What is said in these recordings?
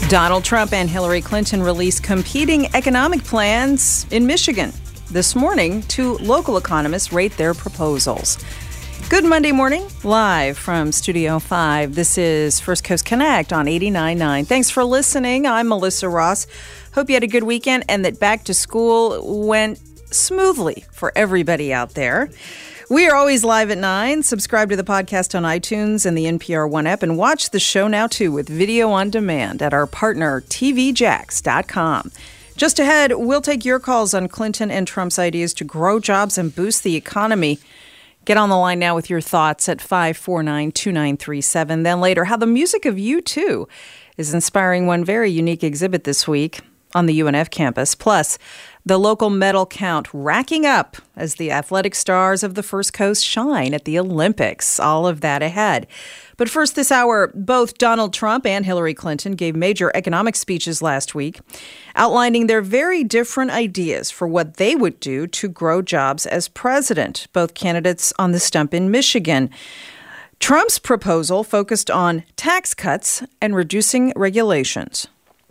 Donald Trump and Hillary Clinton released competing economic plans in Michigan. This morning, two local economists rate their proposals. Good Monday morning, live from Studio 5. This is First Coast Connect on 89.9. Thanks for listening. I'm Melissa Ross. Hope you had a good weekend and that back to school went smoothly for everybody out there. We are always live at 9. Subscribe to the podcast on iTunes and the NPR One app, and watch the show now, too, with video on demand at our partner, tvjax.com. Just ahead, we'll take your calls on Clinton and Trump's ideas to grow jobs and boost the economy. Get on the line now with your thoughts at 549-2937. Then later, how the music of U2 is inspiring one very unique exhibit this week on the UNF campus. Plus, the local medal count racking up as the athletic stars of the First Coast shine at the Olympics. All of that ahead. But first this hour, both Donald Trump and Hillary Clinton gave major economic speeches last week, outlining their very different ideas for what they would do to grow jobs as president. Both candidates on the stump in Michigan. Trump's proposal focused on tax cuts and reducing regulations.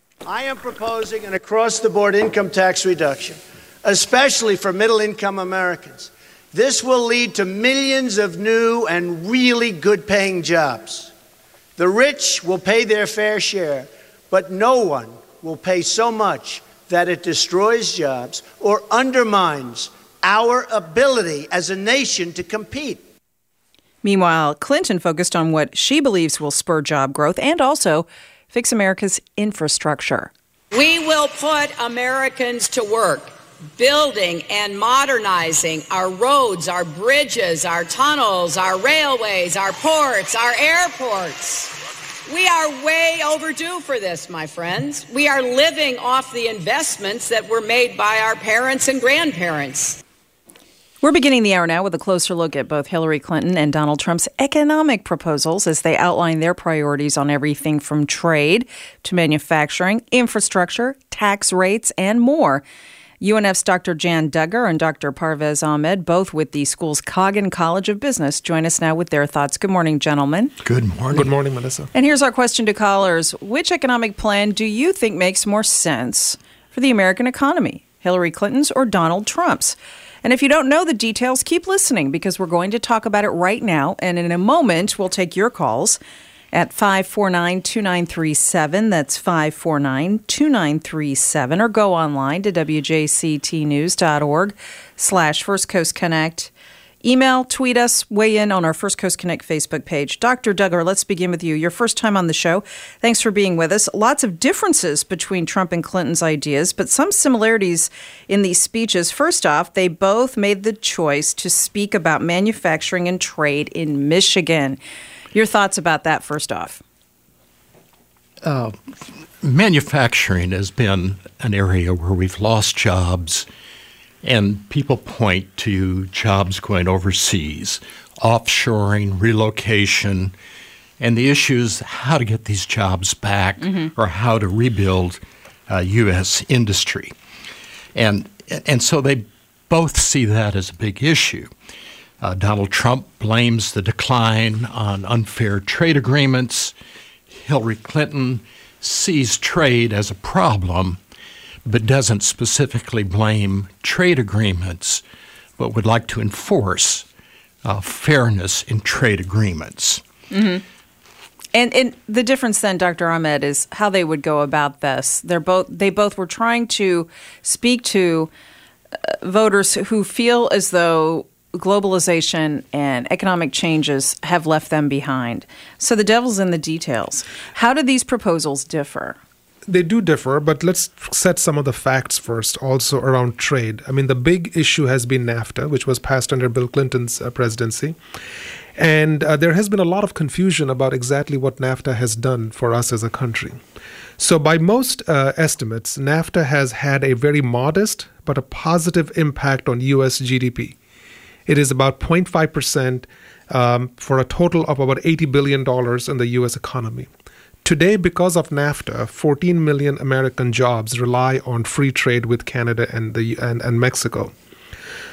I am proposing an across-the-board income tax reduction, especially for middle-income Americans. This will lead to millions of new and really good-paying jobs. The rich will pay their fair share, but no one will pay so much that it destroys jobs or undermines our ability as a nation to compete. Meanwhile, Clinton focused on what she believes will spur job growth and also fix America's infrastructure. We will put Americans to work building and modernizing our roads, our bridges, our tunnels, our railways, our ports, our airports. We are way overdue for this, my friends. We are living off the investments that were made by our parents and grandparents. We're beginning the hour now with a closer look at both Hillary Clinton and Donald Trump's economic proposals as they outline their priorities on everything from trade to manufacturing, infrastructure, tax rates, and more. UNF's Dr. Jan Duggar and Dr. Parvez Ahmed, both with the school's Coggin College of Business, join us now with their thoughts. Good morning, gentlemen. Good morning. Good morning, Melissa. And here's our question to callers. Which economic plan do you think makes more sense for the American economy? Hillary Clinton's or Donald Trump's? And if you don't know the details, keep listening because we're going to talk about it right now. And in a moment, we'll take your calls at 549-2937. That's 549-2937. Or go online to wjctnews.org/First Coast Connect. Email, tweet us, weigh in on our First Coast Connect Facebook page. Dr. Duggar, let's begin with you. Your first time on the show. Thanks for being with us. Lots of differences between Trump and Clinton's ideas, but some similarities in these speeches. First off, they both made the choice to speak about manufacturing and trade in Michigan. Your thoughts about that, first off? Manufacturing has been an area where we've lost jobs. And people point to jobs going overseas, offshoring, relocation, and the issues how to get these jobs back or how to rebuild U.S. industry. And so they both see that as a big issue. Donald Trump blames the decline on unfair trade agreements. Hillary Clinton sees trade as a problem, but doesn't specifically blame trade agreements, but would like to enforce fairness in trade agreements. Mm-hmm. And the difference then, Dr. Ahmed, is how they would go about this. They both were trying to speak to voters who feel as though globalization and economic changes have left them behind. So the devil's in the details. How do these proposals differ? They do differ, but let's set some of the facts first, also around trade. I mean, the big issue has been NAFTA, which was passed under Bill Clinton's presidency. And there has been a lot of confusion about exactly what NAFTA has done for us as a country. So by most estimates, NAFTA has had a very modest but a positive impact on U.S. GDP. It is about 0.5% for a total of about $80 billion in the U.S. economy. Today, because of NAFTA, 14 million American jobs rely on free trade with Canada and Mexico.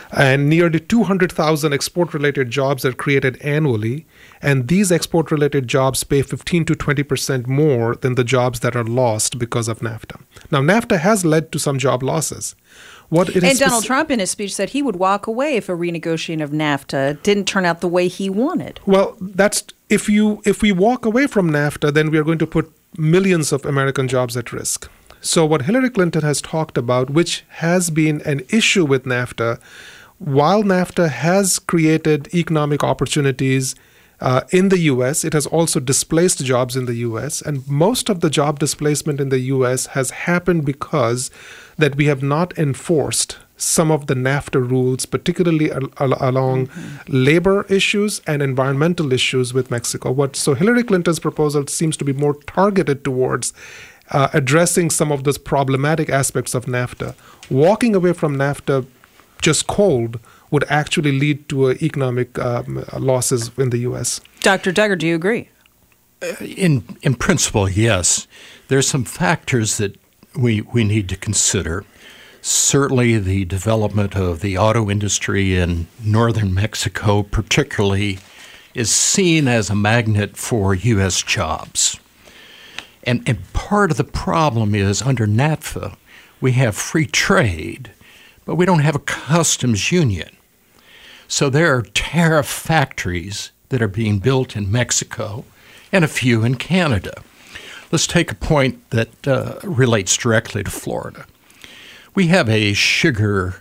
And nearly 200,000 export-related jobs are created annually, and these export-related jobs pay 15 to 20% more than the jobs that are lost because of NAFTA. Now, NAFTA has led to some job losses. And Donald Trump, in his speech, said he would walk away if a renegotiation of NAFTA didn't turn out the way he wanted. Well, that's if we walk away from NAFTA, then we are going to put millions of American jobs at risk. So what Hillary Clinton has talked about, which has been an issue with NAFTA, while NAFTA has created economic opportunities in the U.S., it has also displaced jobs in the U.S., and most of the job displacement in the U.S. has happened because that we have not enforced some of the NAFTA rules, particularly along labor issues and environmental issues with Mexico. So Hillary Clinton's proposal seems to be more targeted towards addressing some of those problematic aspects of NAFTA. Walking away from NAFTA just cold would actually lead to economic losses in the U.S. Dr. Duggar, do you agree? In principle, yes. There's some factors that we need to consider. Certainly the development of the auto industry in northern Mexico particularly is seen as a magnet for U.S. jobs. And part of the problem is under NAFTA, we have free trade, but we don't have a customs union. So there are tariff factories that are being built in Mexico and a few in Canada. Let's take a point that relates directly to Florida. We have a sugar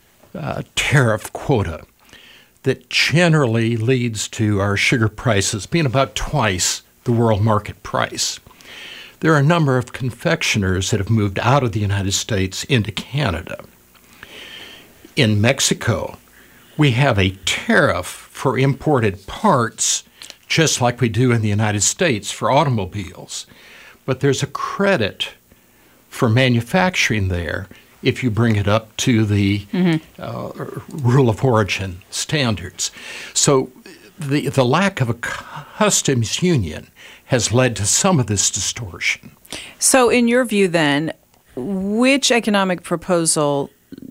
tariff quota that generally leads to our sugar prices being about twice the world market price. There are a number of confectioners that have moved out of the United States into Canada. In Mexico, we have a tariff for imported parts, just like we do in the United States for automobiles. But there's a credit for manufacturing there if you bring it up to the rule of origin standards. So the lack of a customs union has led to some of this distortion. So in your view then, which economic proposal,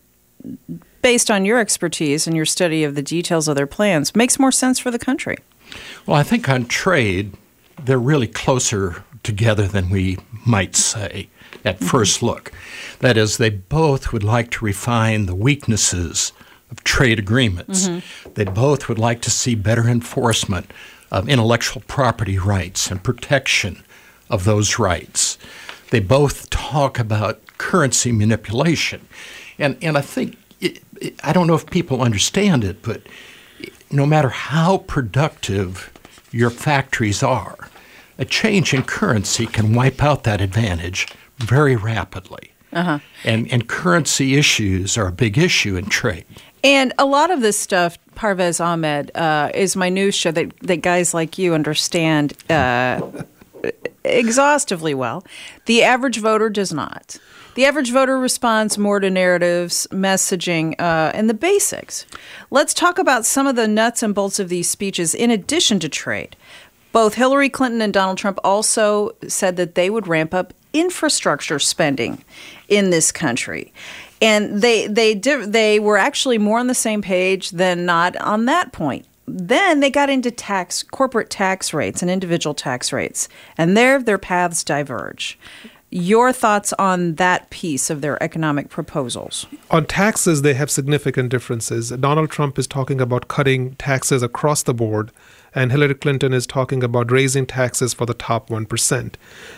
based on your expertise and your study of the details of their plans, makes more sense for the country? Well, I think on trade, they're really closer together than we might say at first look. That is, they both would like to refine the weaknesses of trade agreements. They both would like to see better enforcement of intellectual property rights and protection of those rights. They both talk about currency manipulation. And I think, I don't know if people understand it, but no matter how productive your factories are, a change in currency can wipe out that advantage very rapidly. And currency issues are a big issue in trade. And a lot of this stuff, Parvez Ahmed, is minutia that guys like you understand exhaustively well. The average voter does not. The average voter responds more to narratives, messaging, and the basics. Let's talk about some of the nuts and bolts of these speeches in addition to trade. Both Hillary Clinton and Donald Trump also said that they would ramp up infrastructure spending in this country. And they were actually more on the same page than not on that point. Then they got into corporate tax rates and individual tax rates, and their paths diverge. Your thoughts on that piece of their economic proposals? On taxes, they have significant differences. Donald Trump is talking about cutting taxes across the board, and Hillary Clinton is talking about raising taxes for the top 1%.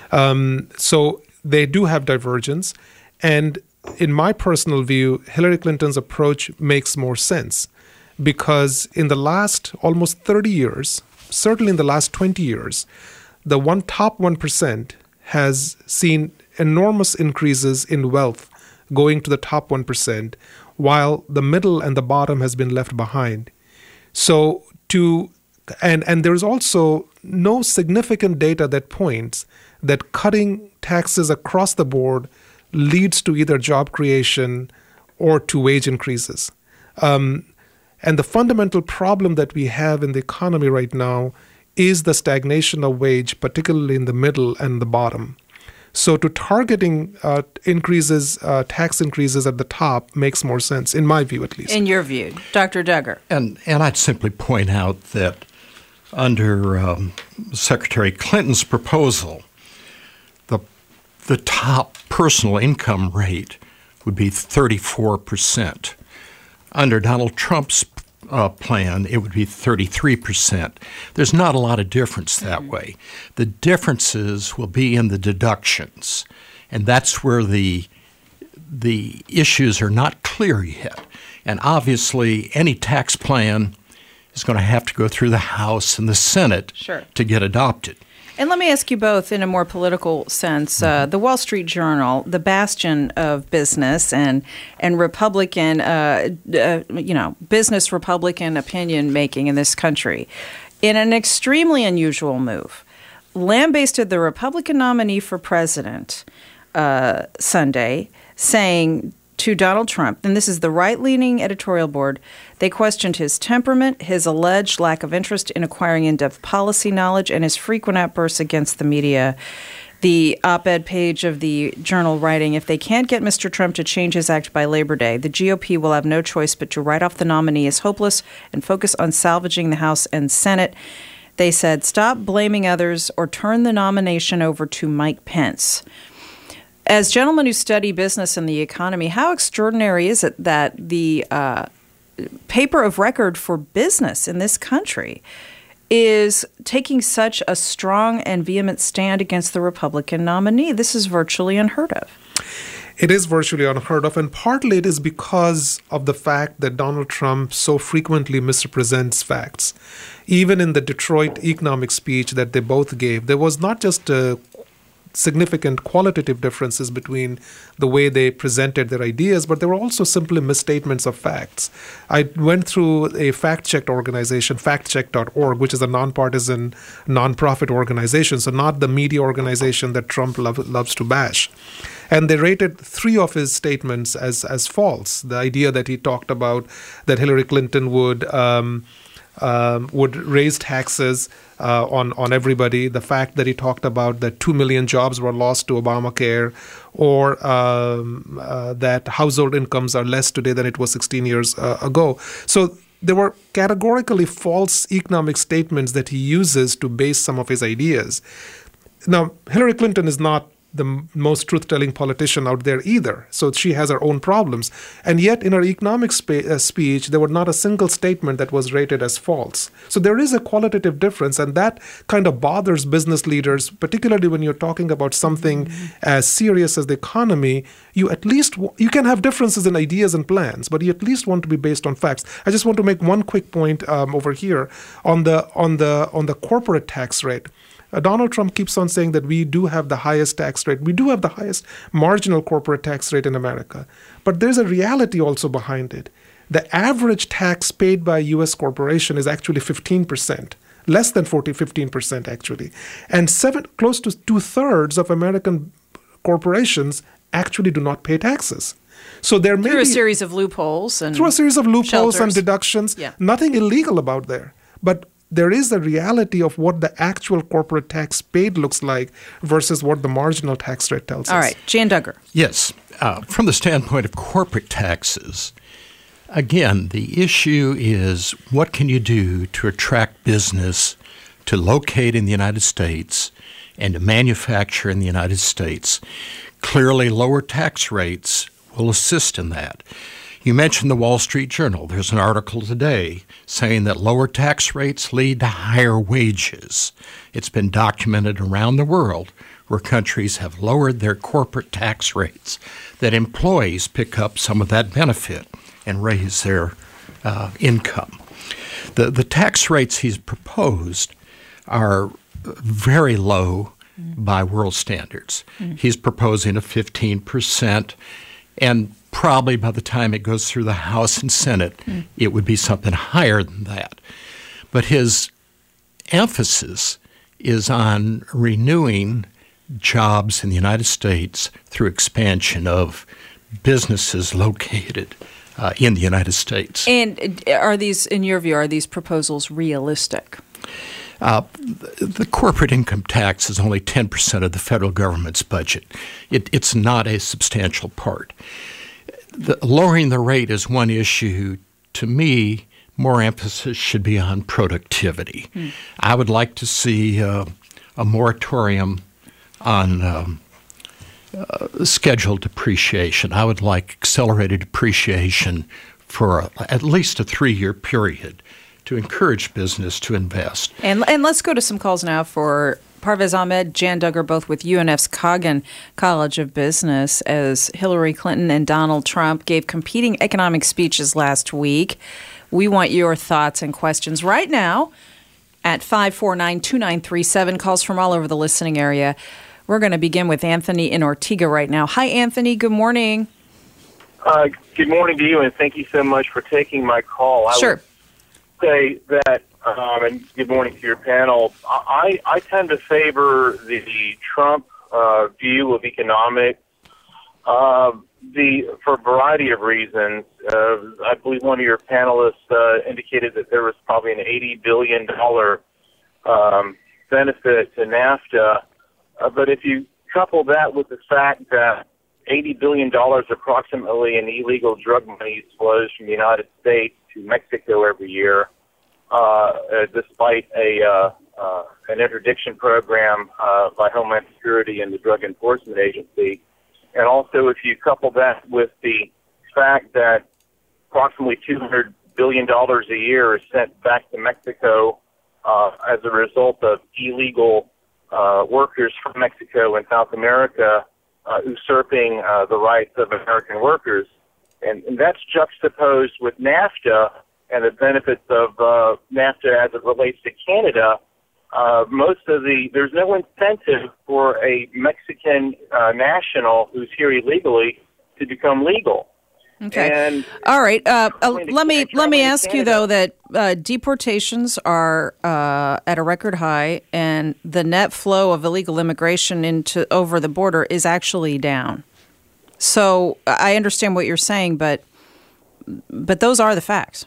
So they do have divergence. And in my personal view, Hillary Clinton's approach makes more sense because in the last almost 30 years, certainly in the last 20 years, the top 1% has seen enormous increases in wealth going to the top 1%, while the middle and the bottom has been left behind. So and there's also no significant data that points that cutting taxes across the board leads to either job creation or to wage increases. And the fundamental problem that we have in the economy right now is the stagnation of wage, particularly in the middle and the bottom. So to targeting increases, tax increases at the top makes more sense, in my view at least. In your view, Dr. Duggar. And I'd simply point out that under Secretary Clinton's proposal, the top personal income rate would be 34%. Under Donald Trump's plan, it would be 33%. There's not a lot of difference that way. The differences will be in the deductions, and that's where the issues are not clear yet. And obviously, any tax plan is going to have to go through the House and the Senate to get adopted. And let me ask you both in a more political sense. The Wall Street Journal, the bastion of business and Republican, business Republican opinion making in this country, in an extremely unusual move, lambasted the Republican nominee for president Sunday, saying to Donald Trump, and this is the right-leaning editorial board, they questioned his temperament, his alleged lack of interest in acquiring in-depth policy knowledge, and his frequent outbursts against the media. The op-ed page of the Journal writing, if they can't get Mr. Trump to change his act by Labor Day, the GOP will have no choice but to write off the nominee as hopeless and focus on salvaging the House and Senate. They said, stop blaming others or turn the nomination over to Mike Pence. As gentlemen who study business and the economy, how extraordinary is it that the paper of record for business in this country is taking such a strong and vehement stand against the Republican nominee? This is virtually unheard of. It is virtually unheard of, and partly it is because of the fact that Donald Trump so frequently misrepresents facts. Even in the Detroit economic speech that they both gave, there was not just significant qualitative differences between the way they presented their ideas, but there were also simply misstatements of facts. I went through a fact-checked organization, factcheck.org, which is a nonpartisan, nonprofit organization, so not the media organization that Trump loves to bash. And they rated 3 of his statements as false. The idea that he talked about that Hillary Clinton would raise taxes on everybody, the fact that he talked about that 2 million jobs were lost to Obamacare, or that household incomes are less today than it was 16 years ago. So there were categorically false economic statements that he uses to base some of his ideas. Now, Hillary Clinton is not the most truth-telling politician out there either. So she has her own problems. And yet in her economic speech, there was not a single statement that was rated as false. So there is a qualitative difference, and that kind of bothers business leaders, particularly when you're talking about something as serious as the economy. You can have differences in ideas and plans, but you at least want to be based on facts. I just want to make one quick point over here on the corporate tax rate. Donald Trump keeps on saying that we do have the highest tax rate. We do have the highest marginal corporate tax rate in America. But there's a reality also behind it. The average tax paid by a U.S. corporation is actually 15%, less than 15% actually. And close to 2/3 of American corporations actually do not pay taxes. So there may through a be, series of loopholes and shelters and deductions. Yeah. Nothing illegal about there. But there is a reality of what the actual corporate tax paid looks like versus what the marginal tax rate tells us. All right. Jan Duggar. Yes. From the standpoint of corporate taxes, again, the issue is what can you do to attract business to locate in the United States and to manufacture in the United States? Clearly, lower tax rates will assist in that. You mentioned the Wall Street Journal. There's an article today saying that lower tax rates lead to higher wages. It's been documented around the world where countries have lowered their corporate tax rates, that employees pick up some of that benefit and raise their income. The tax rates he's proposed are very low by world standards. He's proposing a 15%, and probably by the time it goes through the House and Senate, it would be something higher than that. But his emphasis is on renewing jobs in the United States through expansion of businesses located in the United States. And are these, in your view, are these proposals realistic? The corporate income tax is only 10% of the federal government's budget. It's not a substantial part. Lowering the rate is one issue. To me, more emphasis should be on productivity. I would like to see a moratorium on scheduled depreciation. I would like accelerated depreciation for at least a 3-year period to encourage business to invest. And let's go to some calls now for Parvez Ahmed, Jan Duggar, both with UNF's Coggin College of Business, as Hillary Clinton and Donald Trump gave competing economic speeches last week. We want your thoughts and questions right now at 549-2937. Calls from all over the listening area. We're going to begin with Anthony in Ortega right now. Hi, Anthony. Good morning. Good morning to you, and thank you so much for taking my call. Sure. I would say that, and good morning to your panel, I tend to favor the Trump view of economics for a variety of reasons. I believe one of your panelists indicated that there was probably an $80 billion benefit to NAFTA. But if you couple that with the fact that $80 billion approximately in illegal drug money flows from the United States to Mexico every year, despite an interdiction program by Homeland Security and the Drug Enforcement Agency. And also if you couple that with the fact that approximately $200 billion a year is sent back to Mexico as a result of illegal workers from Mexico and South America usurping the rights of American workers. And that's juxtaposed with NAFTA and the benefits of NAFTA as it relates to Canada. There's no incentive for a Mexican national who's here illegally to become legal. Okay. And all right. Let me ask you though that deportations are at a record high, and the net flow of illegal immigration over the border is actually down. So I understand what you're saying, but those are the facts.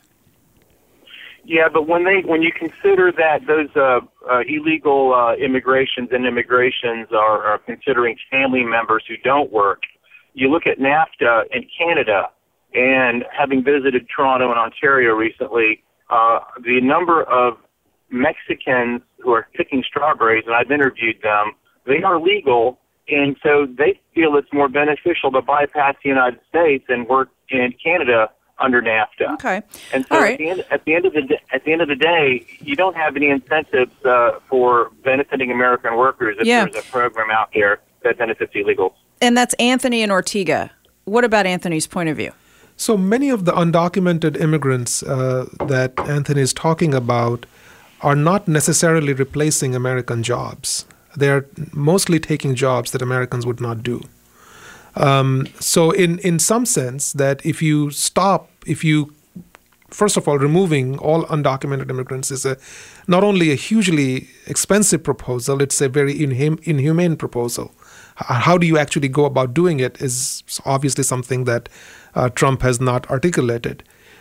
Yeah, but when you consider that those illegal immigrations are considering family members who don't work, you look at NAFTA in Canada. And having visited Toronto and Ontario recently, the number of Mexicans who are picking strawberries, and I've interviewed them, they are legal, and so they feel it's more beneficial to bypass the United States and work in Canada under NAFTA. Okay. And so all right. at the end of the day, you don't have any incentives for benefiting American workers if there's a program out there that benefits illegals. And that's Anthony in Ortega. What about Anthony's point of view? So many of the undocumented immigrants that Anthony is talking about are not necessarily replacing American jobs. They're mostly taking jobs that Americans would not do. So in some sense, that if you first of all, removing all undocumented immigrants is not only a hugely expensive proposal, it's a very inhumane proposal. How do you actually go about doing it is obviously something that Trump has not articulated.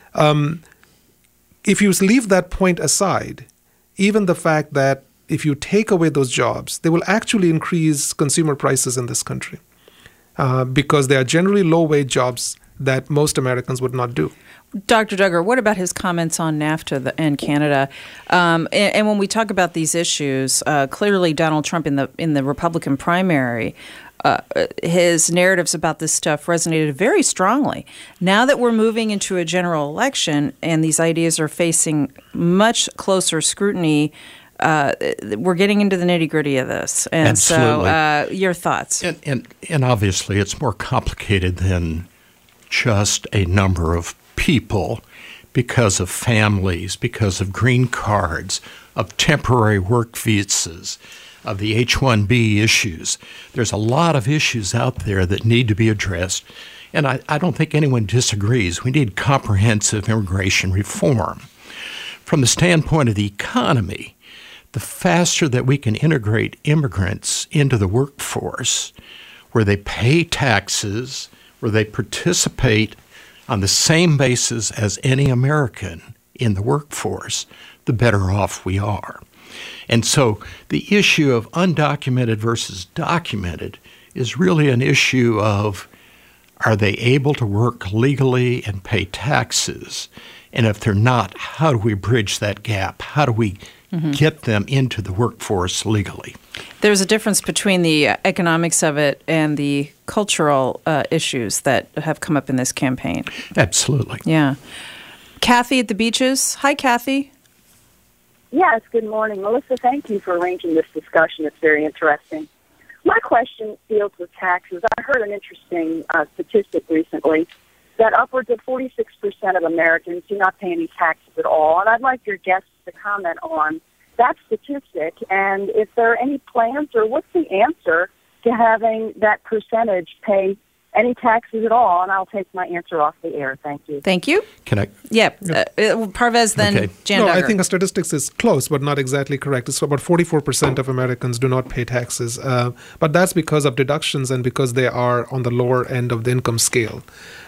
If you leave that point aside, even the fact that if you take away those jobs, they will actually increase consumer prices in this country because they are generally low-wage jobs that most Americans would not do. Dr. Duggar, what about his comments on NAFTA and Canada? And when we talk about these issues, clearly Donald Trump in the Republican primary, his narratives about this stuff resonated very strongly. Now that we're moving into a general election and these ideas are facing much closer scrutiny, we're getting into the nitty-gritty of this. And Absolutely. So your thoughts? And obviously it's more complicated than just a number of people because of families, because of green cards, of temporary work visas, of the H-1B issues. There's a lot of issues out there that need to be addressed, and I don't think anyone disagrees. We need comprehensive immigration reform. From the standpoint of the economy, the faster that we can integrate immigrants into the workforce, where they pay taxes, where they participate on the same basis as any American in the workforce, the better off we are. And so the issue of undocumented versus documented is really an issue of, are they able to work legally and pay taxes? And if they're not, how do we bridge that gap? How do we get them into the workforce legally? There's a difference between the economics of it and the cultural issues that have come up in this campaign. Absolutely. Yeah. Kathy at the Beaches. Hi, Kathy. Yes, good morning. Melissa, thank you for arranging this discussion. It's very interesting. My question deals with taxes. I heard an interesting statistic recently that upwards of 46% of Americans do not pay any taxes at all. And I'd like your guests to comment on that statistic and if there are any plans or what's the answer to having that percentage pay any taxes at all. And I'll take my answer off the air. Thank you. Thank you. Can I? Yeah. Parvez, then Okay. Jan No, Duggar. I think the statistics is close, but not exactly correct. It's about 44% of Americans do not pay taxes, but that's because of deductions and because they are on the lower end of the income scale.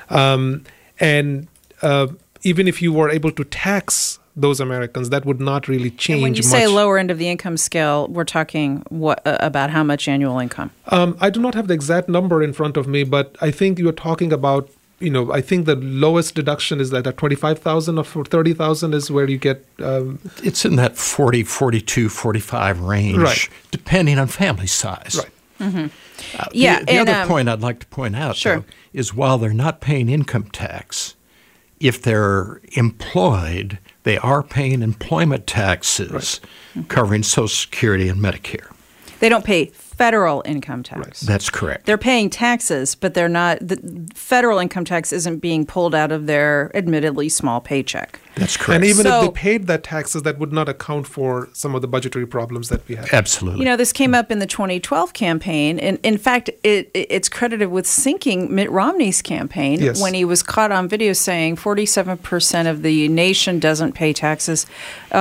And even if you were able to tax those Americans, that would not really change And when you much. say lower end of the income scale, we're talking what about how much annual income? I do not have the exact number in front of me, but I think you're talking about, I think the lowest deduction is that at 25,000 or 30,000 is where you get. It's in that 40, 42, 45 range, Right. depending on family size. Right. Yeah, The and, other point I'd like to point out, sure. though, is while they're not paying income tax, if they're employed, they are paying employment taxes covering Social Security and Medicare. They don't pay federal income tax. That's correct. They're paying taxes, but they're not. The federal income tax isn't being pulled out of their admittedly small paycheck. That's correct. And even So- if they paid that taxes, that would not account for some of the budgetary problems that we have. Absolutely. This came up in the 2012 campaign, and in fact, it's credited with sinking Mitt Romney's campaign Yes. when he was caught on video saying 47% of the nation doesn't pay taxes.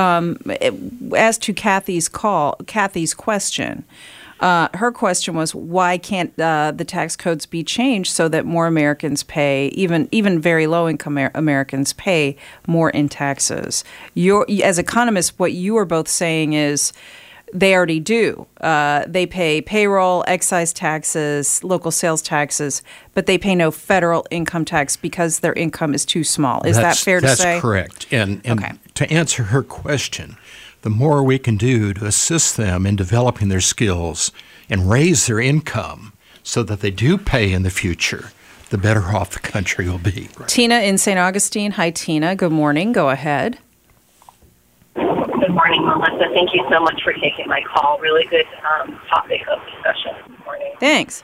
As to Kathy's question. Her question was, why can't the tax codes be changed so that more Americans pay, even very low-income Americans pay more in taxes? As economists, what you are both saying is they already do. They pay payroll, excise taxes, local sales taxes, but they pay no federal income tax because their income is too small. Is that fair to say? That's correct. And Okay. to answer her question, the more we can do to assist them in developing their skills and raise their income so that they do pay in the future, the better off the country will be. Tina in St. Augustine. Hi, Tina. Good morning. Go ahead. Good morning, Melissa. Thank you so much for taking my call. Really good topic of discussion this morning. Thanks.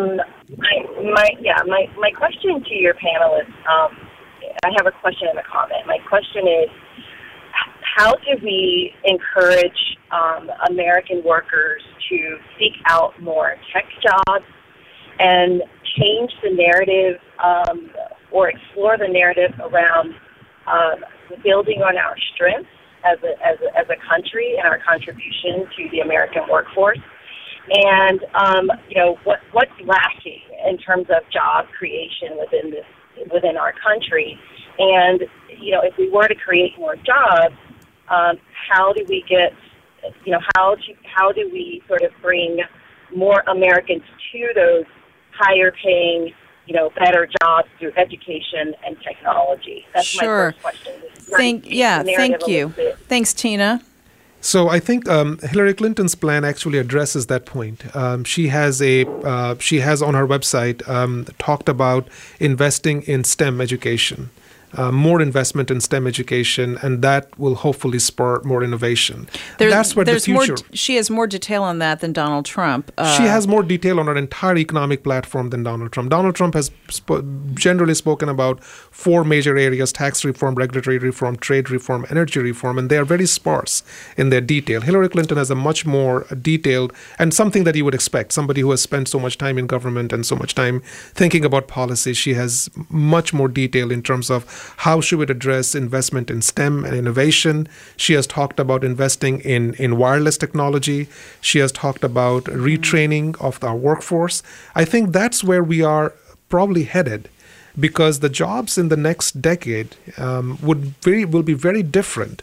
My question to your panelists, I have a question and a comment. My question is, how do we encourage American workers to seek out more tech jobs and change the narrative or explore the narrative around building on our strengths as a country and our contribution to the American workforce? And, what's lacking in terms of job creation within our country? And, if we were to create more jobs, how do we get, how do we sort of bring more Americans to those higher paying, better jobs through education and technology? That's Sure. my first question. Thank you. Thanks, Tina. So I think Hillary Clinton's plan actually addresses that point. She has on her website talked about investing in STEM education. More investment in STEM education, and that will hopefully spur more innovation. That's what the future. She has more detail on that than Donald Trump. She has more detail on her entire economic platform than Donald Trump. Donald Trump has generally spoken about 4 major areas: tax reform, regulatory reform, trade reform, energy reform, and they are very sparse in their detail. Hillary Clinton has a much more detailed, and something that you would expect, somebody who has spent so much time in government and so much time thinking about policy. She has much more detail in terms of how she would address investment in STEM and innovation. She has talked about investing in wireless technology. She has talked about retraining of our workforce. I think that's where we are probably headed, because the jobs in the next decade will be very different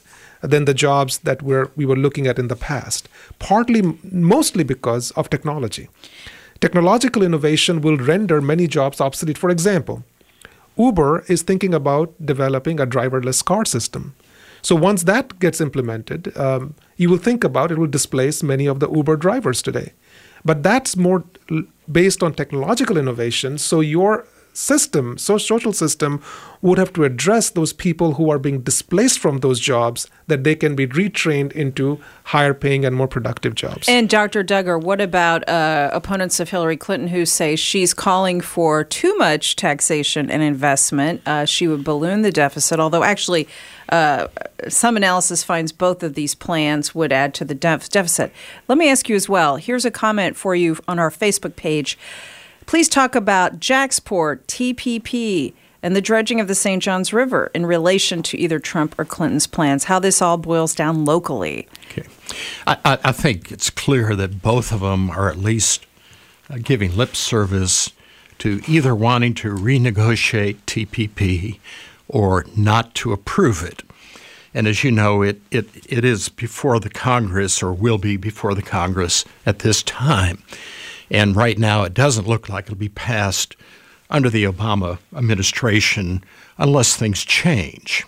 than the jobs that we were looking at in the past, mostly because of technology. Technological innovation will render many jobs obsolete. For example, Uber is thinking about developing a driverless car system. So once that gets implemented, you will think about it will displace many of the Uber drivers today. But that's more based on technological innovation. So your system, social system, would have to address those people who are being displaced from those jobs, that they can be retrained into higher paying and more productive jobs. And Dr. Duggar, what about opponents of Hillary Clinton who say she's calling for too much taxation and investment? She would balloon the deficit, although actually some analysis finds both of these plans would add to the deficit. Let me ask you as well. Here's a comment for you on our Facebook page. Please talk about Jacksport, TPP, and the dredging of the St. Johns River in relation to either Trump or Clinton's plans, how this all boils down locally. Okay. I think it's clear that both of them are at least giving lip service to either wanting to renegotiate TPP or not to approve it. And as you know, it is before the Congress, or will be before the Congress at this time. And right now, it doesn't look like it'll be passed under the Obama administration unless things change.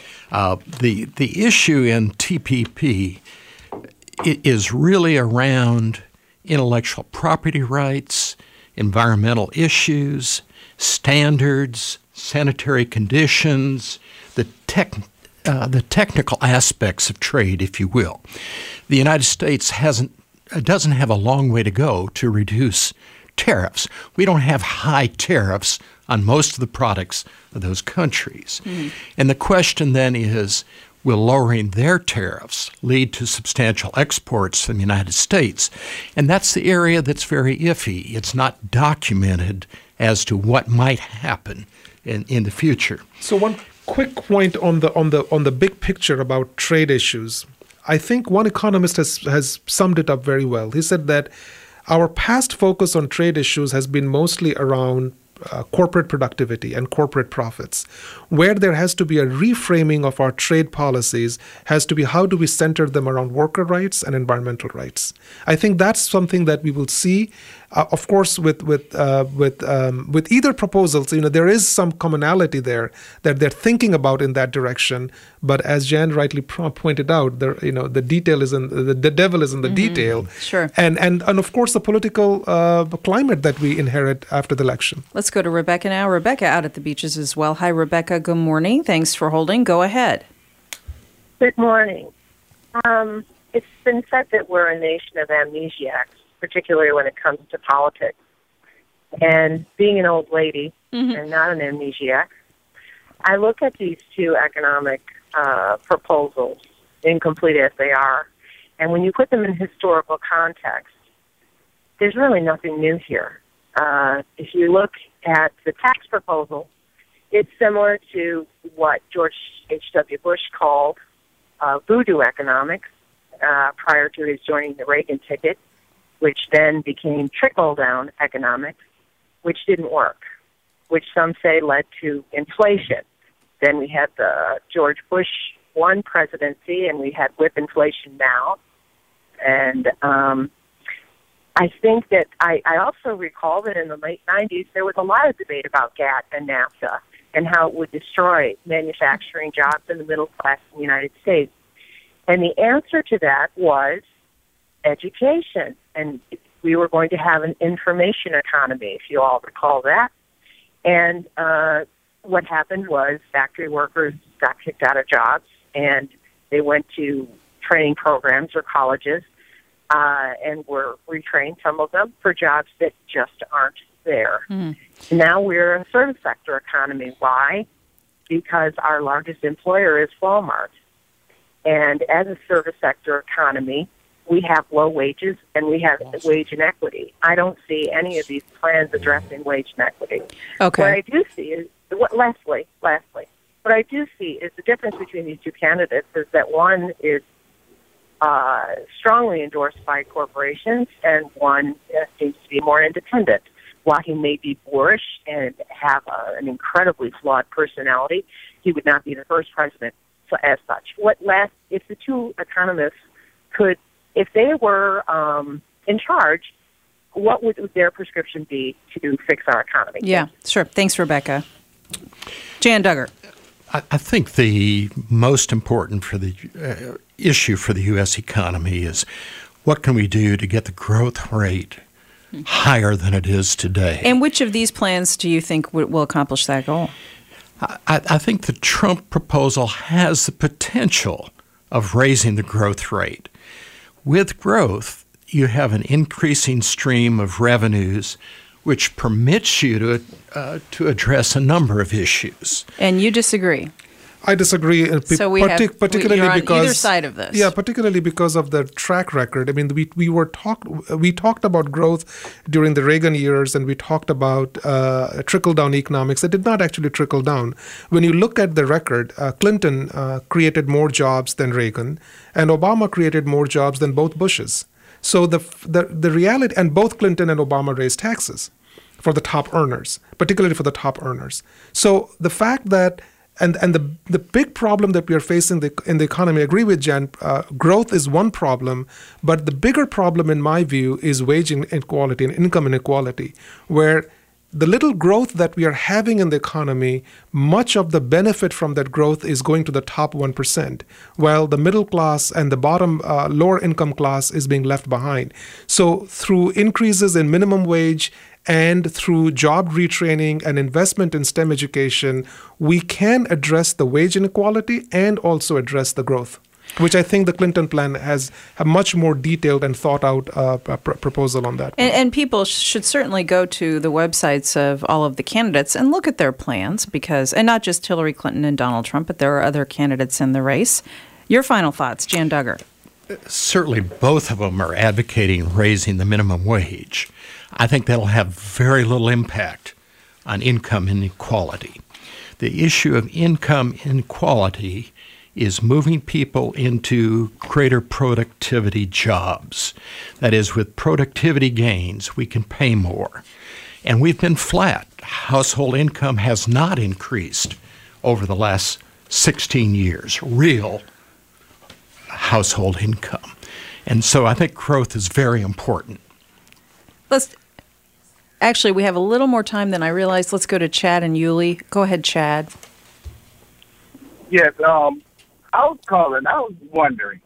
The issue in TPP is really around intellectual property rights, environmental issues, standards, sanitary conditions, the technical aspects of trade, if you will. The United States doesn't have a long way to go to reduce tariffs. We don't have high tariffs on most of the products of those countries. Mm-hmm. And the question then is, will lowering their tariffs lead to substantial exports from the United States? And that's the area that's very iffy. It's not documented as to what might happen in the future. So one quick point on the big picture about trade issues. I think one economist has summed it up very well. He said that our past focus on trade issues has been mostly around corporate productivity and corporate profits. Where there has to be a reframing of our trade policies has to be, how do we center them around worker rights and environmental rights? I think that's something that we will see. Of course, with either proposals, there is some commonality there that they're thinking about in that direction. But as Jan rightly pointed out, the detail is the devil is in the detail. Sure. And of course the political climate that we inherit after the election. Let's go to Rebecca now. Rebecca out at the beaches as well. Hi, Rebecca. Good morning. Thanks for holding. Go ahead. Good morning. It's been said that we're a nation of amnesiacs, particularly when it comes to politics. And being an old lady and not an amnesiac, I look at these two economic proposals, incomplete as they are, and when you put them in historical context, there's really nothing new here. If you look at the tax proposal, it's similar to what George H.W. Bush called voodoo economics prior to his joining the Reagan ticket, which then became trickle-down economics, which didn't work, which some say led to inflation. Then we had the George Bush 1 presidency, and we had whip inflation now. And I think that I also recall that in the late 90s, there was a lot of debate about GATT and NAFTA and how it would destroy manufacturing jobs in the middle class in the United States. And the answer to that was education. And we were going to have an information economy, if you all recall that. And what happened was factory workers got kicked out of jobs, and they went to training programs or colleges and were retrained, some of them, for jobs that just aren't there. Now we're a service sector economy. Why? Because our largest employer is Walmart. And as a service sector economy, we have low wages and we have wage inequity. I don't see any of these plans addressing wage inequity. Okay. What I do see is, lastly, what I do see is the difference between these two candidates is that one is strongly endorsed by corporations and one seems to be more independent. While he may be boorish and have an incredibly flawed personality, he would not be the first president as such. If the two economists could, if they were in charge, what would their prescription be to fix our economy? Yeah, sure. Thanks, Rebecca. Jan Duggar. I think the most important for the issue for the U.S. economy is what can we do to get the growth rate higher than it is today. And which of these plans do you think will accomplish that goal? I think the Trump proposal has the potential of raising the growth rate. With growth, you have an increasing stream of revenues which permits you to address a number of issues. And you disagree? I disagree, so particularly you're on because either side of this. Yeah, particularly because of the track record. I mean, we talked about growth during the Reagan years, and we talked about trickle down economics. It did not actually trickle down. When you look at the record, Clinton created more jobs than Reagan, and Obama created more jobs than both Bushes. So the reality, and both Clinton and Obama raised taxes for the top earners, particularly for the top earners. So the fact that And the big problem that we are facing in the economy, I agree with Jan, growth is one problem, but the bigger problem in my view is wage inequality and income inequality, where the little growth that we are having in the economy, much of the benefit from that growth is going to the top 1%, while the middle class and the bottom lower income class is being left behind. So through increases in minimum wage and through job retraining and investment in STEM education, we can address the wage inequality and also address the growth, which I think the Clinton plan has a much more detailed and thought out proposal on that. And people should certainly go to the websites of all of the candidates and look at their plans and not just Hillary Clinton and Donald Trump, but there are other candidates in the race. Your final thoughts, Jan Duggar. Certainly both of them are advocating raising the minimum wage. I think that'll have very little impact on income inequality. The issue of income inequality is moving people into greater productivity jobs. That is, with productivity gains, we can pay more. And we've been flat. Household income has not increased over the last 16 years, real household income. And so I think growth is very important. Actually, we have a little more time than I realized. Let's go to Chad and Yulee. Go ahead, Chad. Yes, I was calling. I was wondering,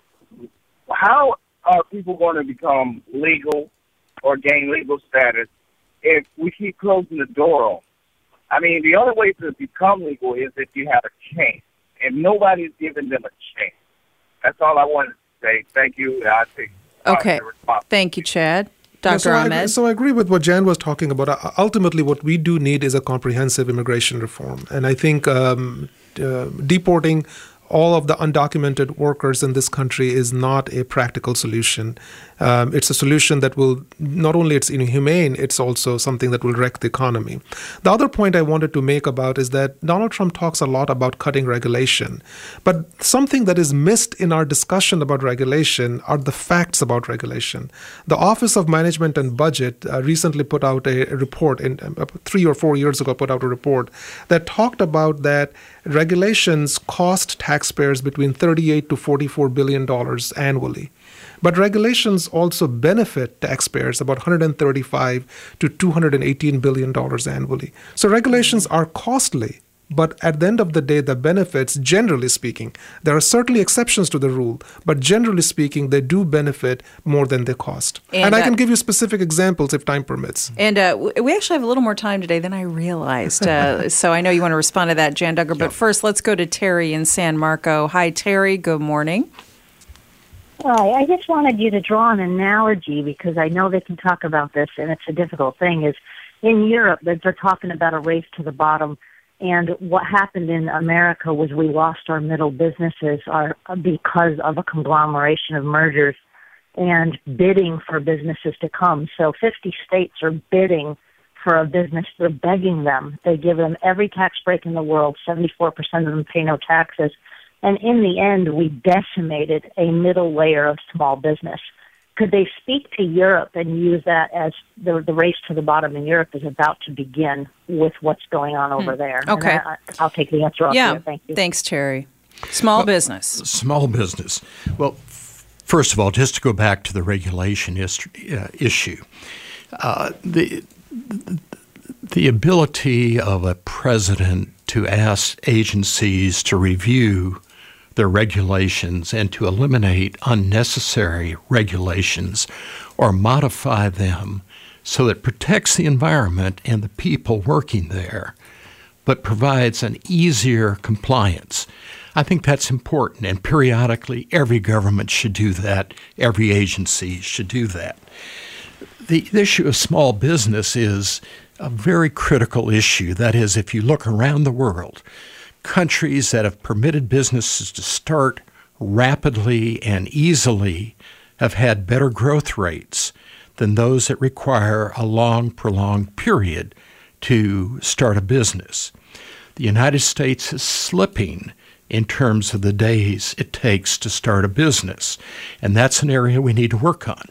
how are people going to become legal or gain legal status if we keep closing the door on? I mean, the only way to become legal is if you have a chance, and nobody's giving them a chance. That's all I wanted to say. Thank you. I think. Okay. Thank you, Chad. Dr. Ahmed. So I agree with what Jan was talking about. Ultimately, what we do need is a comprehensive immigration reform. And I think deporting all of the undocumented workers in this country is not a practical solution. It's a solution that will, not only it's inhumane, it's also something that will wreck the economy. The other point I wanted to make about is that Donald Trump talks a lot about cutting regulation. But something that is missed in our discussion about regulation are the facts about regulation. The Office of Management and Budget recently put out a report, 3 or 4 years ago put out a report that talked about that regulations cost taxpayers between $38 to $44 billion annually. But regulations also benefit taxpayers about $135 to $218 billion annually. So regulations are costly, but at the end of the day, the benefits, generally speaking, there are certainly exceptions to the rule, but generally speaking, they do benefit more than they cost. And I can give you specific examples if time permits. And we actually have a little more time today than I realized. So I know you want to respond to that, Jan Duggar. But first, let's go to Terry in San Marco. Hi, Terry. Good morning. Hi. I just wanted you to draw an analogy because I know they can talk about this, and it's a difficult thing, is in Europe, they're talking about a race to the bottom. And what happened in America was we lost our middle businesses because of a conglomeration of mergers and bidding for businesses to come. So 50 states are bidding for a business. They're begging them. They give them every tax break in the world. 74% of them pay no taxes. And in the end, we decimated a middle layer of small business. Could they speak to Europe and use that as the race to the bottom in Europe is about to begin with what's going on over there? Okay. I'll take the answer off here. Thank you. Thanks, Terry. Small business. Small business. Well, first of all, just to go back to the regulation issue, the ability of a president to ask agencies to review their regulations and to eliminate unnecessary regulations or modify them so that it protects the environment and the people working there, but provides an easier compliance. I think that's important, and periodically every government should do that. Every agency should do that. The issue of small business is a very critical issue. That is, if you look around the world, countries that have permitted businesses to start rapidly and easily have had better growth rates than those that require a long, prolonged period to start a business. The United States is slipping in terms of the days it takes to start a business, and that's an area we need to work on.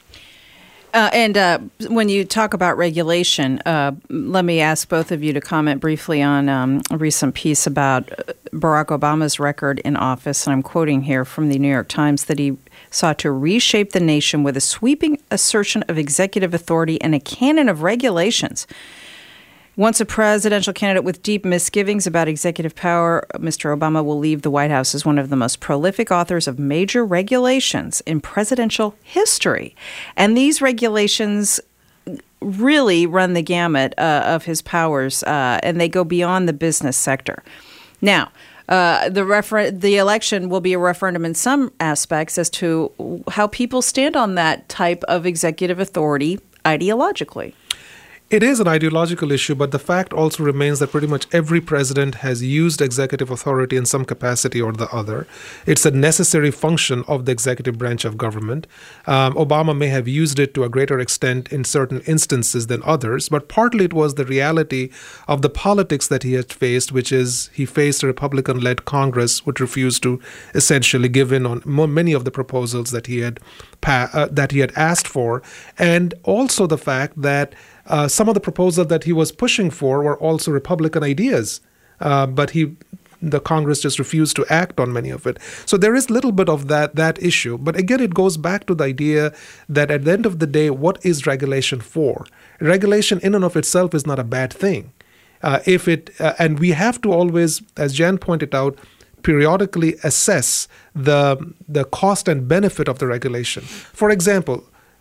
And when you talk about regulation, let me ask both of you to comment briefly on a recent piece about Barack Obama's record in office, and I'm quoting here from the New York Times, that he sought to reshape the nation with a sweeping assertion of executive authority and a canon of regulations. Once a presidential candidate with deep misgivings about executive power, Mr. Obama will leave the White House as one of the most prolific authors of major regulations in presidential history. And these regulations really run the gamut of his powers, and they go beyond the business sector. Now, the election will be a referendum in some aspects as to how people stand on that type of executive authority ideologically. It is an ideological issue, but the fact also remains that pretty much every president has used executive authority in some capacity or the other. It's a necessary function of the executive branch of government. Obama may have used it to a greater extent in certain instances than others, but partly it was the reality of the politics that he had faced, which is he faced a Republican-led Congress which refused to essentially give in on many of the proposals that he had asked for, and also the fact that some of the proposals that he was pushing for were also Republican ideas, but the Congress just refused to act on many of it. So there is a little bit of that issue. But again, it goes back to the idea that at the end of the day, what is regulation for? Regulation in and of itself is not a bad thing. And we have to always, as Jan pointed out, periodically assess the cost and benefit of the regulation. For example,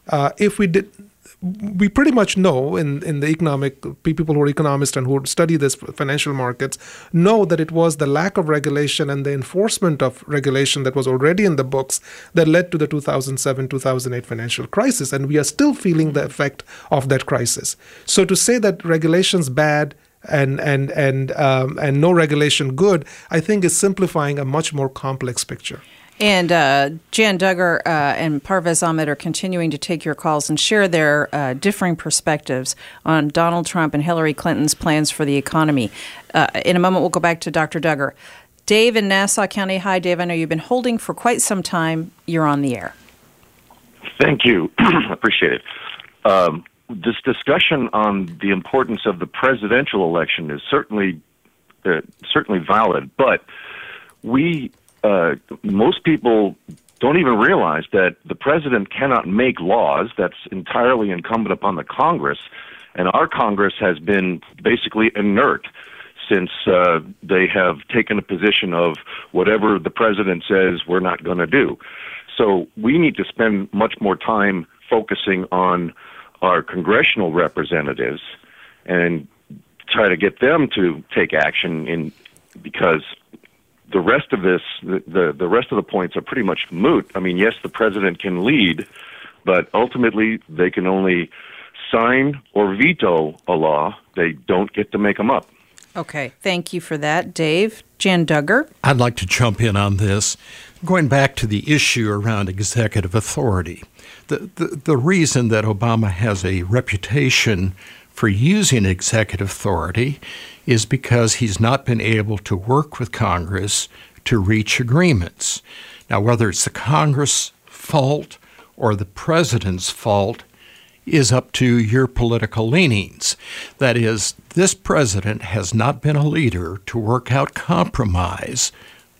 we pretty much know in the economic, people who are economists and who study this financial markets know that it was the lack of regulation and the enforcement of regulation that was already in the books that led to the 2007-2008 financial crisis. And we are still feeling the effect of that crisis. So to say that regulation's bad and no regulation good, I think is simplifying a much more complex picture. And Jan Duggar and Parvez Ahmed are continuing to take your calls and share their differing perspectives on Donald Trump and Hillary Clinton's plans for the economy. In a moment, we'll go back to Dr. Duggar. Dave in Nassau County. Hi, Dave. I know you've been holding for quite some time. You're on the air. Thank you. Appreciate it. This discussion on the importance of the presidential election is certainly valid, but most people don't even realize that the president cannot make laws. That's entirely incumbent upon the Congress, and our Congress has been basically inert since they have taken a position of whatever the president says we're not going to do. So we need to spend much more time focusing on our congressional representatives and try to get them to take action because the rest of this, the rest of the points are pretty much moot. I mean, yes, the president can lead, but ultimately they can only sign or veto a law. They don't get to make them up. Okay, thank you for that, Dave. Jan Duggar? I'd like to jump in on this. Going back to the issue around executive authority, the reason that Obama has a reputation for using executive authority is because he's not been able to work with Congress to reach agreements. Now, whether it's the Congress' fault or the president's fault is up to your political leanings. That is, this president has not been a leader to work out compromise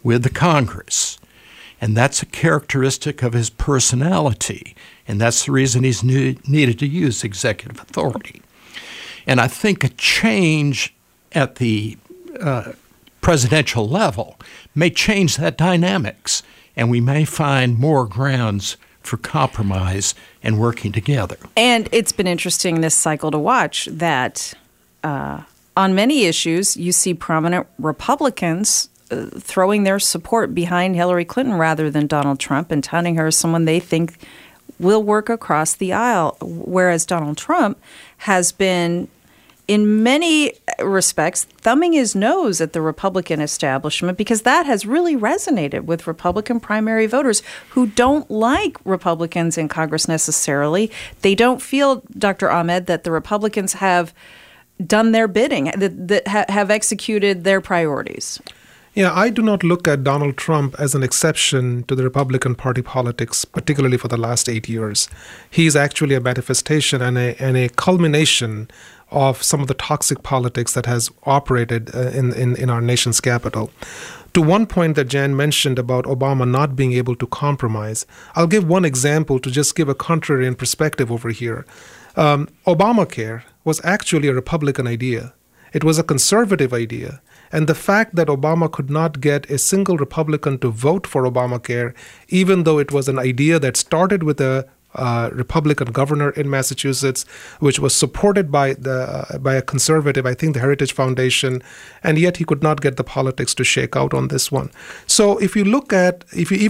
with the Congress. And that's a characteristic of his personality. And that's the reason he's needed to use executive authority. And I think a change at the presidential level may change that dynamics, and we may find more grounds for compromise and working together. And it's been interesting this cycle to watch that on many issues, you see prominent Republicans throwing their support behind Hillary Clinton rather than Donald Trump and touting her as someone they think will work across the aisle, whereas Donald Trump has been, in many respects, thumbing his nose at the Republican establishment because that has really resonated with Republican primary voters who don't like Republicans in Congress necessarily. They don't feel, Dr. Ahmed, that the Republicans have done their bidding, that have executed their priorities. Yeah, I do not look at Donald Trump as an exception to the Republican Party politics, particularly for the last 8 years. He's actually a manifestation and a culmination of some of the toxic politics that has operated in our nation's capital. To one point that Jan mentioned about Obama not being able to compromise, I'll give one example to just give a contrarian perspective over here. Obamacare was actually a Republican idea. It was a conservative idea. And the fact that Obama could not get a single Republican to vote for Obamacare, even though it was an idea that started with a Republican governor in Massachusetts, which was supported by a conservative, I think the Heritage Foundation, and yet he could not get the politics to shake out on this one. So if you look at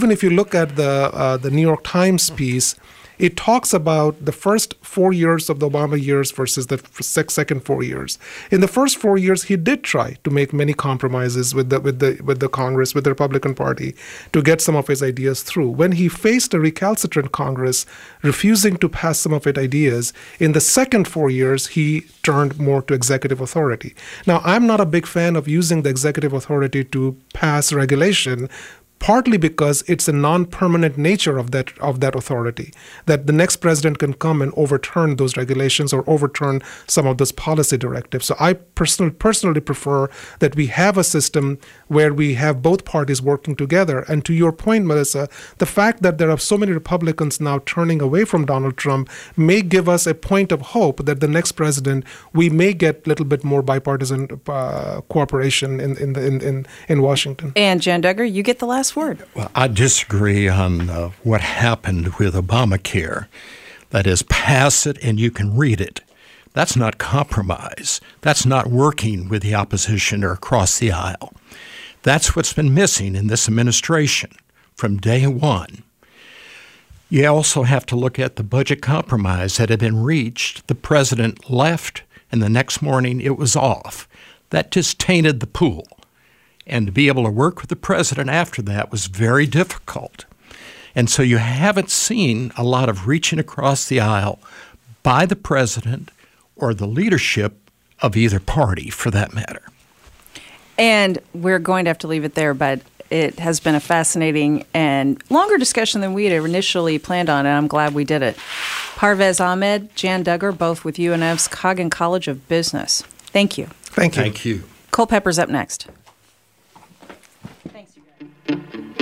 the New York Times piece, it talks about the first 4 years of the Obama years versus the second 4 years. In the first 4 years, he did try to make many compromises with the Congress, with the Republican Party, to get some of his ideas through. When he faced a recalcitrant Congress refusing to pass some of its ideas, in the second 4 years, he turned more to executive authority. Now, I'm not a big fan of using the executive authority to pass regulation, partly because it's a non-permanent nature of that authority, that the next president can come and overturn those regulations or overturn some of those policy directives. So I personally prefer that we have a system where we have both parties working together. And to your point, Melissa, the fact that there are so many Republicans now turning away from Donald Trump may give us a point of hope that the next president, we may get a little bit more bipartisan cooperation in Washington. And Jan Duggar, you get the last word. Well, I disagree on what happened with Obamacare. That is, pass it and you can read it. That's not compromise. That's not working with the opposition or across the aisle. That's what's been missing in this administration from day one. You also have to look at the budget compromise that had been reached. The president left, and the next morning it was off. That just tainted the pool. And to be able to work with the president after that was very difficult. And so you haven't seen a lot of reaching across the aisle by the president or the leadership of either party, for that matter. And we're going to have to leave it there, but it has been a fascinating and longer discussion than we had initially planned on, and I'm glad we did it. Parvez Ahmed, Jan Duggar, both with UNF's Coggin College of Business. Thank you. Thank you. Thank you. Culpepper's up next. Thanks, you guys.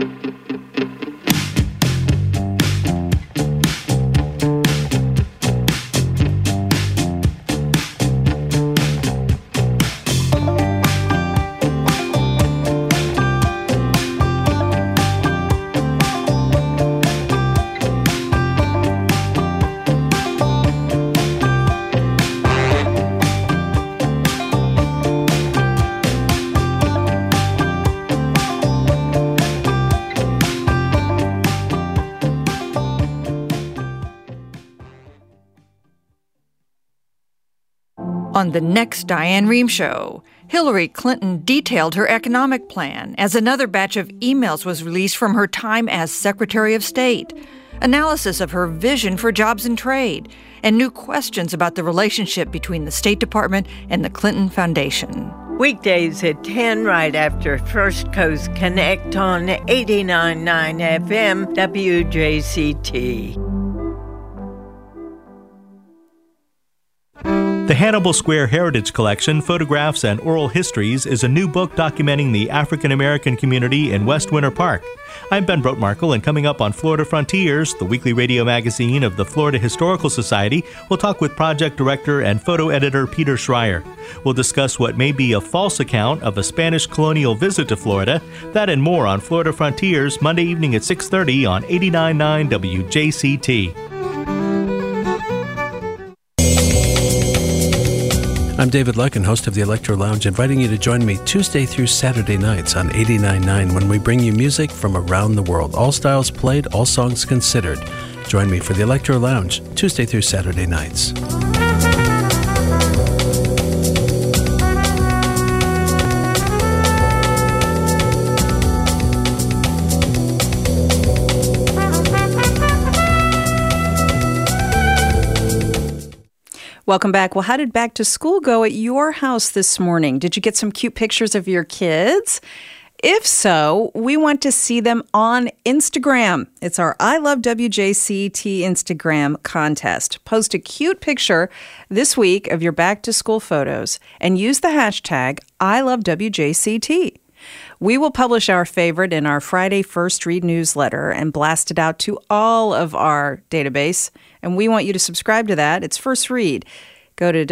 On the next Diane Rehm Show, Hillary Clinton detailed her economic plan as another batch of emails was released from her time as Secretary of State, analysis of her vision for jobs and trade, and new questions about the relationship between the State Department and the Clinton Foundation. Weekdays at 10 right after First Coast Connect on 89.9 FM WJCT. The Hannibal Square Heritage Collection, Photographs and Oral Histories is a new book documenting the African American community in West Winter Park. I'm Ben Brotemarkle, and coming up on Florida Frontiers, the weekly radio magazine of the Florida Historical Society, we'll talk with project director and photo editor Peter Schreier. We'll discuss what may be a false account of a Spanish colonial visit to Florida. That and more on Florida Frontiers, Monday evening at 6:30 on 89.9 WJCT. I'm David Lucken, host of the Electro Lounge, inviting you to join me Tuesday through Saturday nights on 89.9 when we bring you music from around the world. All styles played, all songs considered. Join me for the Electro Lounge Tuesday through Saturday nights. Welcome back. Well, how did back to school go at your house this morning? Did you get some cute pictures of your kids? If so, we want to see them on Instagram. It's our I Love WJCT Instagram contest. Post a cute picture this week of your back to school photos and use the hashtag I Love WJCT. We will publish our favorite in our Friday First Read newsletter and blast it out to all of our database. And we want you to subscribe to that. It's First Read. Go to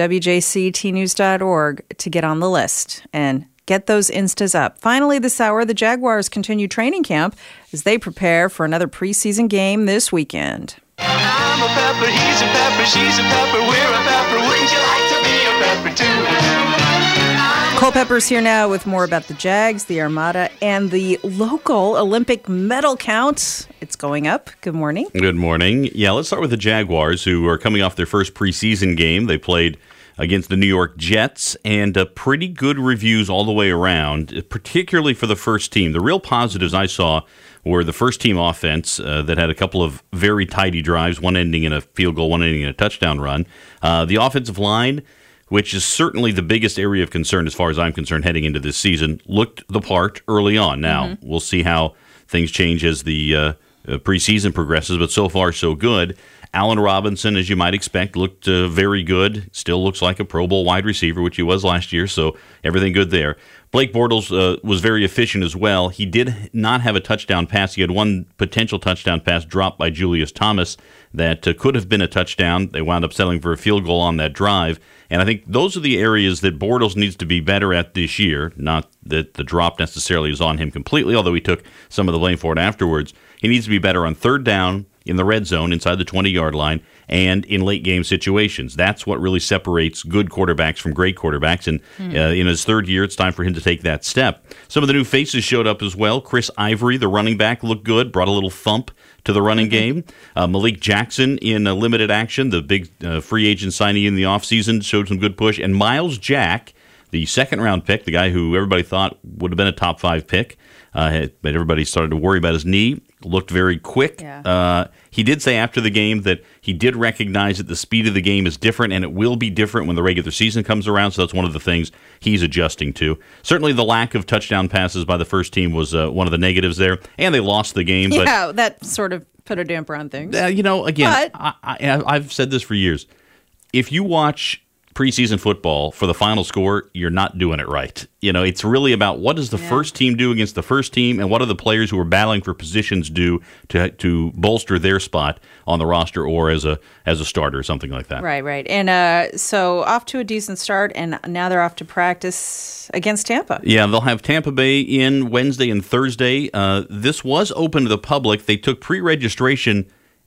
WJCTnews.org to get on the list and get those Instas up. Finally, this hour, the Jaguars continue training camp as they prepare for another preseason game this weekend. I'm a pepper, he's a pepper, she's a pepper, we're a pepper. Wouldn't you like to be a pepper too? Culpepper's here now with more about the Jags, the Armada, and the local Olympic medal count. It's going up. Good morning. Good morning. Yeah, let's start with the Jaguars, who are coming off their first preseason game. They played against the New York Jets, and pretty good reviews all the way around, particularly for the first team. The real positives I saw were the first team offense that had a couple of very tidy drives, one ending in a field goal, one ending in a touchdown run. The offensive line, which is certainly the biggest area of concern as far as I'm concerned heading into this season, looked the part early on. Now, we'll see how things change as the preseason progresses, but so far so good. Allen Robinson, as you might expect, looked very good. Still looks like a Pro Bowl wide receiver, which he was last year, so everything good there. Blake Bortles was very efficient as well. He did not have a touchdown pass. He had one potential touchdown pass dropped by Julius Thomas that could have been a touchdown. They wound up settling for a field goal on that drive. And I think those are the areas that Bortles needs to be better at this year. Not that the drop necessarily is on him completely, although he took some of the blame for it afterwards. He needs to be better on third down, in the red zone, inside the 20-yard line, and in late-game situations. That's what really separates good quarterbacks from great quarterbacks, and in his third year, it's time for him to take that step. Some of the new faces showed up as well. Chris Ivory, the running back, looked good, brought a little thump to the running game. Malik Jackson in limited action, the big free agent signing in the offseason, showed some good push. And Miles Jack, the second-round pick, the guy who everybody thought would have been a top-5 pick, but everybody started to worry about his knee, looked very quick. Yeah. He did say after the game that he did recognize that the speed of the game is different, and it will be different when the regular season comes around, so that's one of the things he's adjusting to. Certainly the lack of touchdown passes by the first team was one of the negatives there, and they lost the game. Yeah, that sort of put a damper on things. Again, I've said this for years. If you watch preseason football for the final score, you're not doing it right. It's really about what does the first team do against the first team, and what do the players who are battling for positions do to bolster their spot on the roster or as a starter or something like that. Right. And so off to a decent start, and now they're off to practice against Tampa. Yeah, they'll have Tampa Bay in Wednesday and Thursday. This was open to the public. They took pre-registration,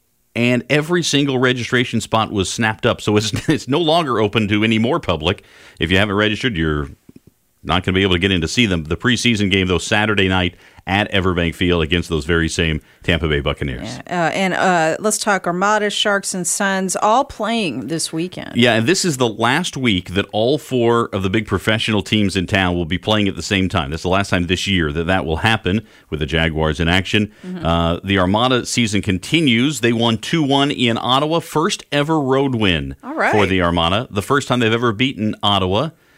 and every single registration spot was snapped up. So it's no longer open to any more public. If you haven't registered, you're not going to be able to get in to see them. The preseason game, though, Saturday night at Everbank Field against those very same Tampa Bay Buccaneers. Yeah. And let's talk Armada, Sharks, and Suns all playing this weekend. Yeah, and this is the last week that all four of the big professional teams in town will be playing at the same time. That's the last time this year that will happen with the Jaguars in action. Mm-hmm. The Armada season continues. They won 2-1 in Ottawa. First ever road win for the Armada. The first time they've ever beaten Ottawa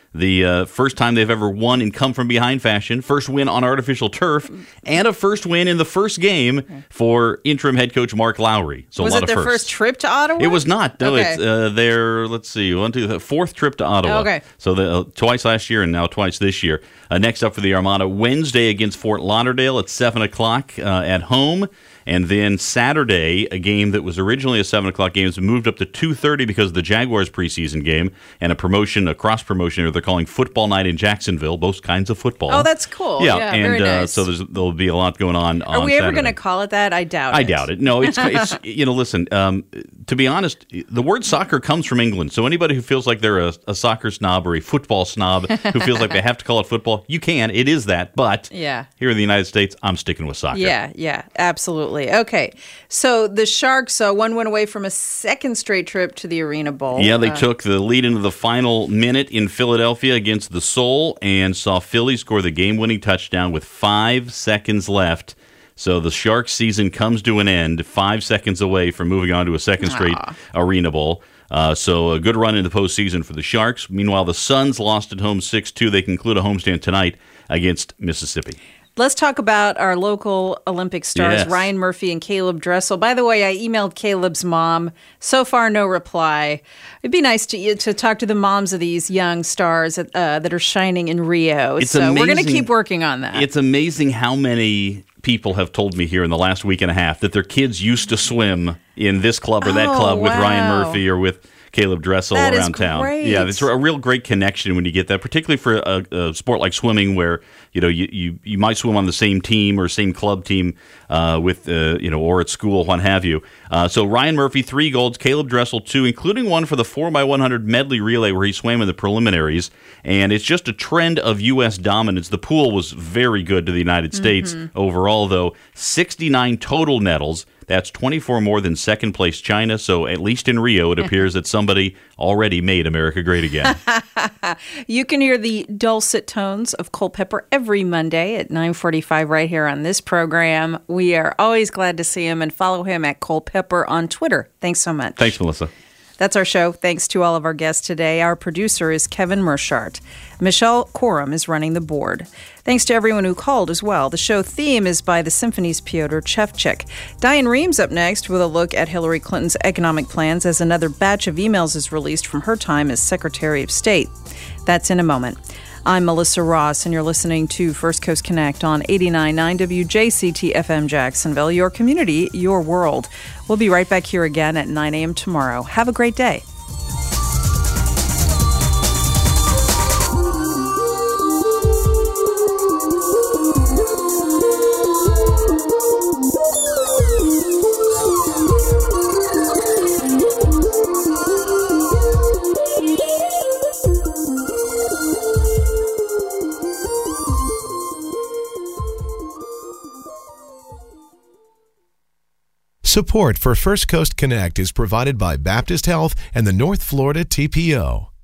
The first time they've ever won in come-from-behind fashion, first win on artificial turf, and a first win in the first game for interim head coach Mark Lowry. So was a lot it their of firsts. first trip to Ottawa? It was not. No, Okay. it's their, let's see, fourth trip to Ottawa. Okay. So twice last year and now twice this year. Next up for the Armada, Wednesday against Fort Lauderdale at 7 o'clock at home. And then Saturday, a game that was originally a 7 o'clock game has moved up to 2:30 because of the Jaguars preseason game and a cross-promotion they're calling Football Night in Jacksonville, both kinds of football. Oh, that's cool. Yeah, Yeah, and very nice. so there'll be a lot going on Are we ever Saturday. going to call it that? I doubt it. I doubt it. No, it's listen, to be honest, the word soccer comes from England. So anybody who feels like they're a soccer snob or a football snob who feels like they have to call it football, you can. It is that. But Yeah. here in the United States, I'm sticking with soccer. Yeah, absolutely. Okay, so the Sharks, one went away from a second straight trip to the Arena Bowl. Yeah, they took the lead into the final minute in Philadelphia against the Soul and saw Philly score the game-winning touchdown with 5 seconds left. So the Sharks season comes to an end, 5 seconds away from moving on to a second straight Arena Bowl. So a good run in the postseason for the Sharks. Meanwhile, the Suns lost at home 6-2. They conclude a homestand tonight against Mississippi. Let's talk about our local Olympic stars, Yes. Ryan Murphy and Caleb Dressel. By the way, I emailed Caleb's mom. So far, no reply. It'd be nice to talk to the moms of these young stars that are shining in Rio. It's so we're going to amazing. keep working on that. It's amazing how many people have told me here in the last week and a half that their kids used to swim in this club or that club with Ryan wow. Murphy or with Caleb Dressel That is around town. great. Yeah, it's a real great connection when you get that, particularly for a sport like swimming, where you might swim on the same team or same club team with or at school, what have you. So Ryan Murphy 3 golds, Caleb Dressel 2, including one for the 4x100 medley relay where he swam in the preliminaries. And it's just a trend of U.S. dominance. The pool was very good to the United States overall, though. 69 total medals. That's 24 more than second place China. So at least in Rio, it appears that somebody already made America great again. You can hear the dulcet tones of Culpepper every Monday at 9:45 right here on this program. We are always glad to see him, and follow him at Culpepper on Twitter. Thanks so much. Thanks, Melissa. That's our show. Thanks to all of our guests today. Our producer is Kevin Mershart. Michelle Corum is running the board. Thanks to everyone who called as well. The show theme is by the Symphony's Pyotr Chevchik. Diane Reams up next with a look at Hillary Clinton's economic plans as another batch of emails is released from her time as Secretary of State. That's in a moment. I'm Melissa Ross, and you're listening to First Coast Connect on 89.9 WJCT-FM Jacksonville, your community, your world. We'll be right back here again at 9 a.m. tomorrow. Have a great day. Support for First Coast Connect is provided by Baptist Health and the North Florida TPO.